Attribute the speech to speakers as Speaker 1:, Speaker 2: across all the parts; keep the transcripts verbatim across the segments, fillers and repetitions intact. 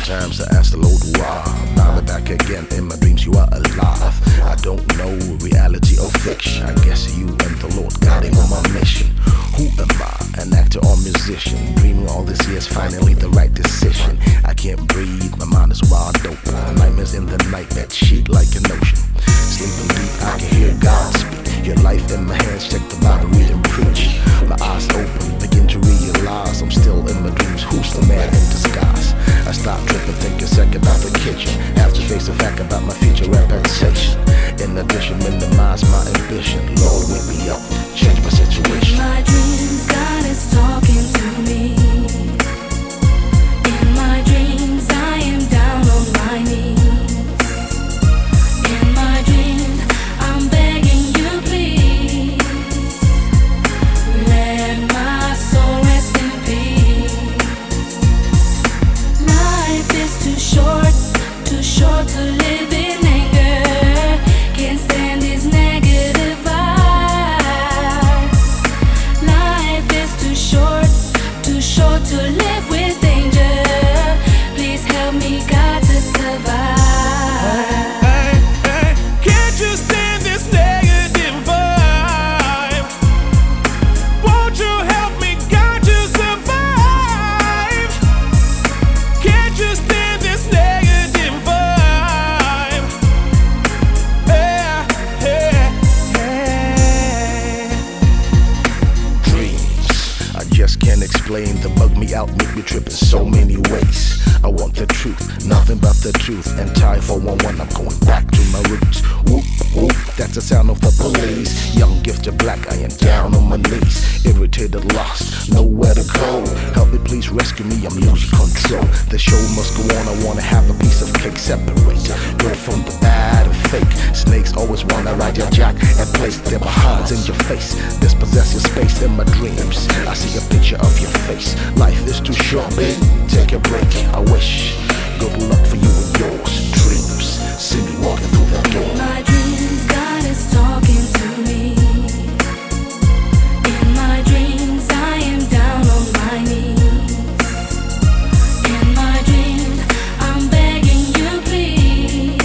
Speaker 1: Sometimes I ask the Lord why. Now we're back again in my dreams, you are alive. I don't know reality or fiction. I guess you and the Lord guiding on my mission. Who am I? An actor or musician? Dreaming all this year's finally the right decision. I can't breathe, my mind is wide open. Nightmares in the night that sheet like an ocean. Sleeping deep, I can hear God speak. Your life in my hands, check the Bible, read and preach. My eyes open, begin to realize I'm still in my dreams. Who's the man in disguise? I stop tripping, think a second about the kitchen. Have to face the fact about my future reputation. In addition, minimize my ambition. Lord, wake me up, change my situation.
Speaker 2: In my dreams, God is talking to me. In my dreams, I am down on my knees. In my dreams, I'm begging you, please. Let my soul rest in peace. Life is too short, too short to live in anger. Can't stand these negative vibes. Life is too short, too short to live with danger. Please help me, God, to survive.
Speaker 3: Hey, hey, can't you stand this negative vibe? Won't you help me, God, to survive? Can't you stand this negative vibe? Yeah, yeah, yeah.
Speaker 1: Dreams, I just can't explain. The bug me out, make me trip in so many ways. I want the truth, nothing but the truth. And tie four one one, I'm going back to my roots. Whoop, whoop, that's the sound of the police. Young, gifted, black, I am down on my knees. Irritated, lost, nowhere to go. Help me, please rescue me, I'm losing control. The show must go on, I wanna have a piece of cake. Separate good from the bad and fake. Snakes always wanna ride your jack and place their behinds in your face. Dispossess your space in my dreams. I see a picture of your face. Life is too short, babe, take a break. I wish good luck for you and yours. Dreams, see me walking through that door.
Speaker 2: In my dreams, God is talking to me. In my dreams, I am down on my knees. In my dreams, I'm begging you, please.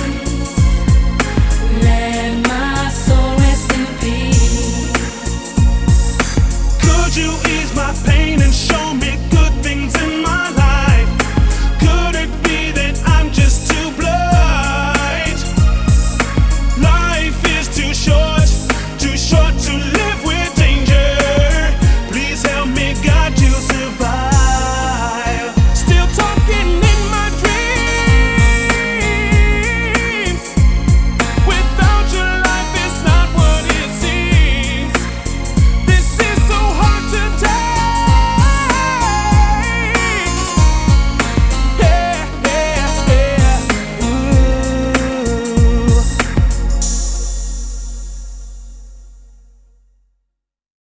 Speaker 2: Let my soul rest in peace.
Speaker 3: Could you ease my pain and show me good things in my life? Could it be that I'm just too blind? Life is too short, too short to live with danger. Please help me, God, to survive.